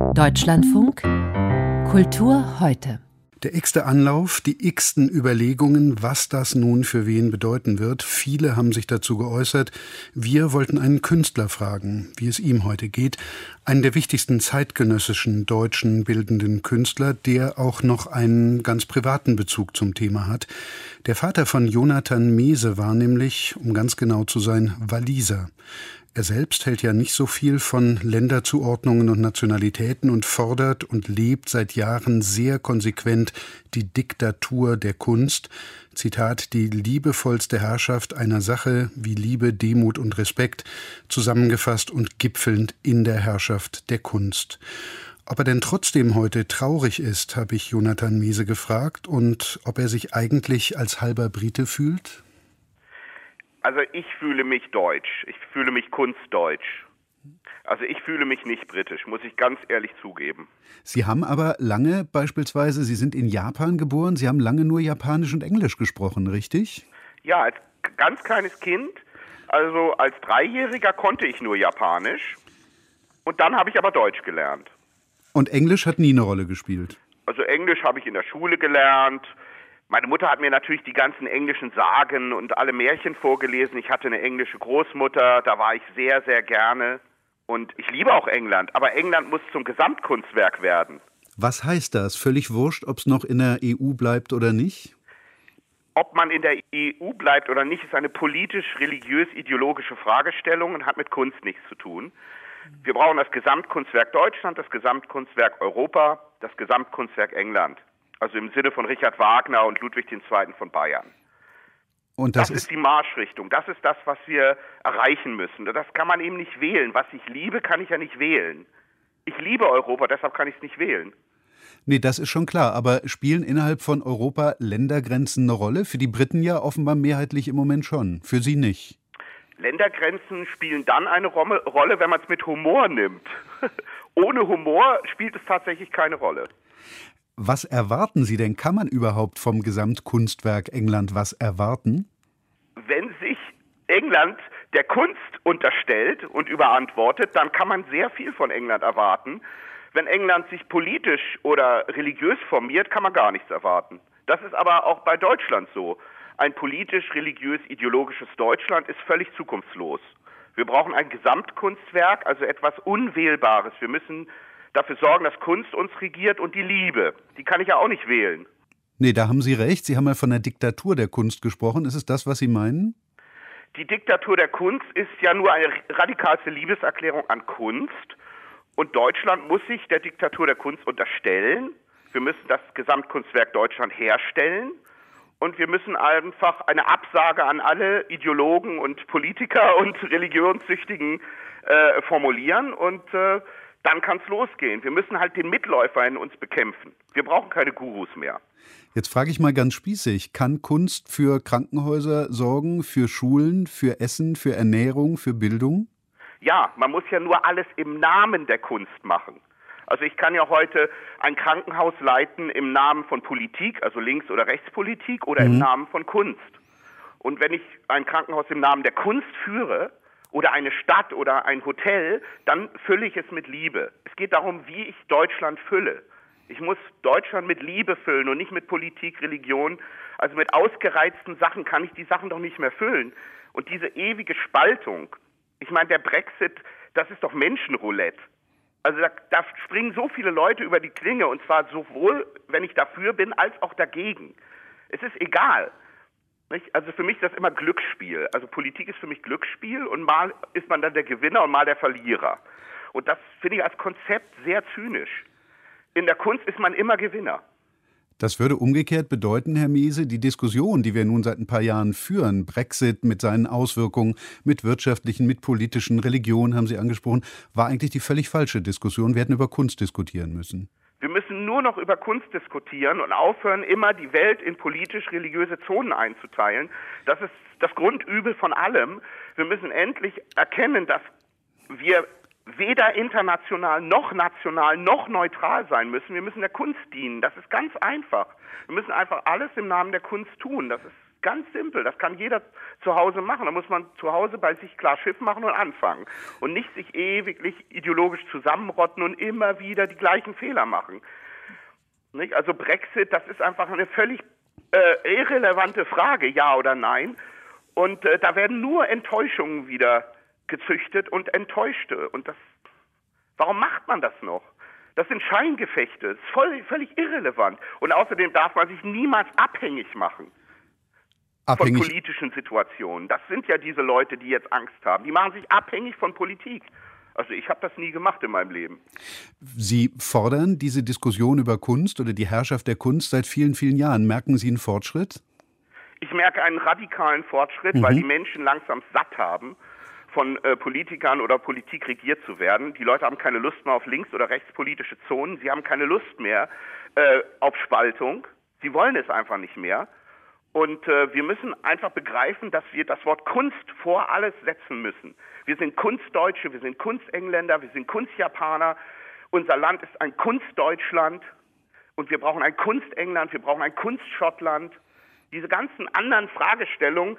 Deutschlandfunk Kultur heute. Der x-te Anlauf, die x-ten Überlegungen, was das nun für wen bedeuten wird. Viele haben sich dazu geäußert. Wir wollten einen Künstler fragen, wie es ihm heute geht. Einen der wichtigsten zeitgenössischen deutschen bildenden Künstler, der auch noch einen ganz privaten Bezug zum Thema hat. Der Vater von Jonathan Mese war nämlich, um ganz genau zu sein, Waliser. Er selbst hält ja nicht so viel von Länderzuordnungen und Nationalitäten und fordert und lebt seit Jahren sehr konsequent die Diktatur der Kunst. Zitat, die liebevollste Herrschaft einer Sache wie Liebe, Demut und Respekt, zusammengefasst und gipfelnd in der Herrschaft der Kunst. Ob er denn trotzdem heute traurig ist, habe ich Jonathan Mese gefragt, und ob er sich eigentlich als halber Brite fühlt? Also ich fühle mich deutsch, ich fühle mich kunstdeutsch. Also ich fühle mich nicht britisch, muss ich ganz ehrlich zugeben. Sie haben aber lange beispielsweise, Sie sind in Japan geboren, Sie haben lange nur Japanisch und Englisch gesprochen, richtig? Ja, als ganz kleines Kind, also als Dreijähriger konnte ich nur Japanisch und dann habe ich aber Deutsch gelernt. Und Englisch hat nie eine Rolle gespielt? Also Englisch habe ich in der Schule gelernt. Meine Mutter hat mir natürlich die ganzen englischen Sagen und alle Märchen vorgelesen. Ich hatte eine englische Großmutter, da war ich sehr, sehr gerne. Und ich liebe auch England, aber England muss zum Gesamtkunstwerk werden. Was heißt das? Völlig wurscht, ob es noch in der EU bleibt oder nicht? Ob man in der EU bleibt oder nicht, ist eine politisch-religiös-ideologische Fragestellung und hat mit Kunst nichts zu tun. Wir brauchen das Gesamtkunstwerk Deutschland, das Gesamtkunstwerk Europa, das Gesamtkunstwerk England. Also im Sinne von Richard Wagner und Ludwig II. Von Bayern. Und das ist die Marschrichtung. Das ist das, was wir erreichen müssen. Das kann man eben nicht wählen. Was ich liebe, kann ich ja nicht wählen. Ich liebe Europa, deshalb kann ich es nicht wählen. Nee, das ist schon klar. Aber spielen innerhalb von Europa Ländergrenzen eine Rolle? Für die Briten ja offenbar mehrheitlich im Moment schon. Für Sie nicht. Ländergrenzen spielen dann eine Rolle, wenn man es mit Humor nimmt. Ohne Humor spielt es tatsächlich keine Rolle. Was erwarten Sie denn? Kann man überhaupt vom Gesamtkunstwerk England was erwarten? Wenn sich England der Kunst unterstellt und überantwortet, dann kann man sehr viel von England erwarten. Wenn England sich politisch oder religiös formiert, kann man gar nichts erwarten. Das ist aber auch bei Deutschland so. Ein politisch-religiös-ideologisches Deutschland ist völlig zukunftslos. Wir brauchen ein Gesamtkunstwerk, also etwas Unwählbares. Wir müssen dafür sorgen, dass Kunst uns regiert, und die Liebe, die kann ich ja auch nicht wählen. Nee, da haben Sie recht. Sie haben ja von der Diktatur der Kunst gesprochen. Ist es das, was Sie meinen? Die Diktatur der Kunst ist ja nur eine radikalste Liebeserklärung an Kunst. Und Deutschland muss sich der Diktatur der Kunst unterstellen. Wir müssen das Gesamtkunstwerk Deutschland herstellen. Und wir müssen einfach eine Absage an alle Ideologen und Politiker und Religionssüchtigen formulieren. Und dann kann es losgehen. Wir müssen halt den Mitläufer in uns bekämpfen. Wir brauchen keine Gurus mehr. Jetzt frage ich mal ganz spießig. Kann Kunst für Krankenhäuser sorgen, für Schulen, für Essen, für Ernährung, für Bildung? Ja, man muss ja nur alles im Namen der Kunst machen. Also ich kann ja heute ein Krankenhaus leiten im Namen von Politik, also Links- oder Rechtspolitik, oder im Namen von Kunst. Und wenn ich ein Krankenhaus im Namen der Kunst führe, oder eine Stadt oder ein Hotel, dann fülle ich es mit Liebe. Es geht darum, wie ich Deutschland fülle. Ich muss Deutschland mit Liebe füllen und nicht mit Politik, Religion. Also mit ausgereizten Sachen kann ich die Sachen doch nicht mehr füllen. Und diese ewige Spaltung, ich meine, der Brexit, das ist doch Menschenroulette. Also da springen so viele Leute über die Klinge, und zwar sowohl, wenn ich dafür bin, als auch dagegen. Es ist egal. Also für mich ist das immer Glücksspiel. Also Politik ist für mich Glücksspiel, und mal ist man dann der Gewinner und mal der Verlierer. Und das finde ich als Konzept sehr zynisch. In der Kunst ist man immer Gewinner. Das würde umgekehrt bedeuten, Herr Mese, die Diskussion, die wir nun seit ein paar Jahren führen, Brexit mit seinen Auswirkungen, mit wirtschaftlichen, mit politischen, Religion haben Sie angesprochen, war eigentlich die völlig falsche Diskussion. Wir hätten über Kunst diskutieren müssen. Wir müssen nur noch über Kunst diskutieren und aufhören, immer die Welt in politisch-religiöse Zonen einzuteilen. Das ist das Grundübel von allem. Wir müssen endlich erkennen, dass wir weder international noch national noch neutral sein müssen. Wir müssen der Kunst dienen. Das ist ganz einfach. Wir müssen einfach alles im Namen der Kunst tun. Das ist Ganz simpel, das kann jeder zu Hause machen. Da muss man zu Hause bei sich klar Schiff machen und anfangen. Und nicht sich ewiglich ideologisch zusammenrotten und immer wieder die gleichen Fehler machen. Nicht? Also Brexit, das ist einfach eine völlig irrelevante Frage, ja oder nein. Und da werden nur Enttäuschungen wieder gezüchtet und Enttäuschte. Und warum macht man das noch? Das sind Scheingefechte, das ist völlig irrelevant. Und außerdem darf man sich niemals abhängig machen von politischen Situationen. Das sind ja diese Leute, die jetzt Angst haben. Die machen sich abhängig von Politik. Also ich habe das nie gemacht in meinem Leben. Sie fordern diese Diskussion über Kunst oder die Herrschaft der Kunst seit vielen, vielen Jahren. Merken Sie einen Fortschritt? Ich merke einen radikalen Fortschritt, weil die Menschen langsam satt haben, von Politikern oder Politik regiert zu werden. Die Leute haben keine Lust mehr auf links- oder rechtspolitische Zonen. Sie haben keine Lust mehr auf Spaltung. Sie wollen es einfach nicht mehr. Und wir müssen einfach begreifen, dass wir das Wort Kunst vor alles setzen müssen. Wir sind Kunstdeutsche, wir sind Kunstengländer, wir sind Kunstjapaner. Unser Land ist ein Kunstdeutschland und wir brauchen ein Kunstengland, wir brauchen ein Kunstschottland. Diese ganzen anderen Fragestellungen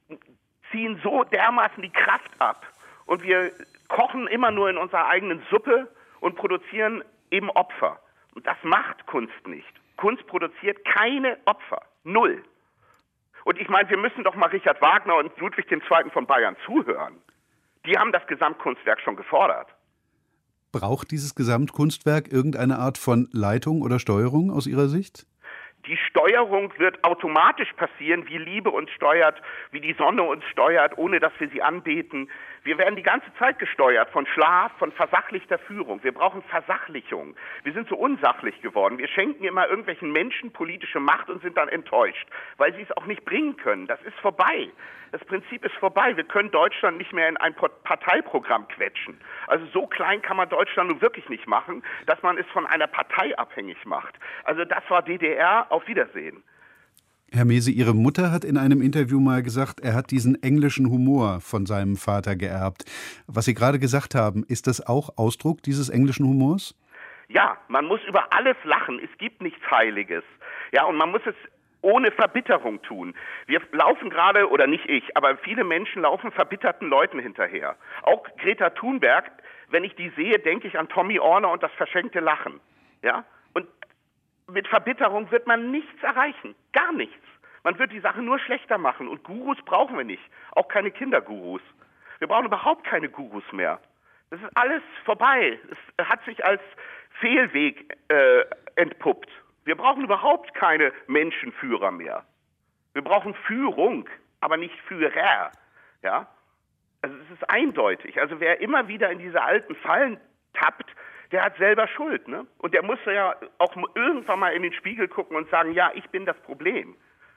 ziehen so dermaßen die Kraft ab. Und wir kochen immer nur in unserer eigenen Suppe und produzieren eben Opfer. Und das macht Kunst nicht. Kunst produziert keine Opfer. Null. Und ich meine, wir müssen doch mal Richard Wagner und Ludwig II. Von Bayern zuhören. Die haben das Gesamtkunstwerk schon gefordert. Braucht dieses Gesamtkunstwerk irgendeine Art von Leitung oder Steuerung aus Ihrer Sicht? Die Steuerung wird automatisch passieren, wie Liebe uns steuert, wie die Sonne uns steuert, ohne dass wir sie anbeten. Wir werden die ganze Zeit gesteuert von Schlaf, von versachlichter Führung. Wir brauchen Versachlichung. Wir sind so unsachlich geworden. Wir schenken immer irgendwelchen Menschen politische Macht und sind dann enttäuscht, weil sie es auch nicht bringen können. Das ist vorbei. Das Prinzip ist vorbei. Wir können Deutschland nicht mehr in ein Parteiprogramm quetschen. Also so klein kann man Deutschland nun wirklich nicht machen, dass man es von einer Partei abhängig macht. Also das war DDR. Auf Wiedersehen. Herr Mese, Ihre Mutter hat in einem Interview mal gesagt, er hat diesen englischen Humor von seinem Vater geerbt. Was Sie gerade gesagt haben, ist das auch Ausdruck dieses englischen Humors? Ja, man muss über alles lachen. Es gibt nichts Heiliges. Ja, und man muss es ohne Verbitterung tun. Wir laufen gerade, oder nicht ich, aber viele Menschen laufen verbitterten Leuten hinterher. Auch Greta Thunberg, wenn ich die sehe, denke ich an Tommy Orner und das verschenkte Lachen. Ja, und mit Verbitterung wird man nichts erreichen. Gar nichts. Man wird die Sache nur schlechter machen. Und Gurus brauchen wir nicht. Auch keine Kindergurus. Wir brauchen überhaupt keine Gurus mehr. Das ist alles vorbei. Es hat sich als Fehlweg entpuppt. Wir brauchen überhaupt keine Menschenführer mehr. Wir brauchen Führung, aber nicht Führer. Ja? Also es ist eindeutig. Also wer immer wieder in diese alten Fallen tappt, der hat selber Schuld, ne? Und der muss ja auch irgendwann mal in den Spiegel gucken und sagen, ja, ich bin das Problem.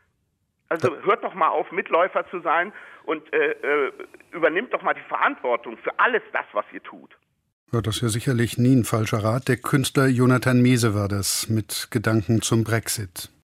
Also hört doch mal auf, Mitläufer zu sein und übernimmt doch mal die Verantwortung für alles das, was ihr tut. Ja, das ist ja sicherlich nie ein falscher Rat. Der Künstler Jonathan Mese war das mit Gedanken zum Brexit.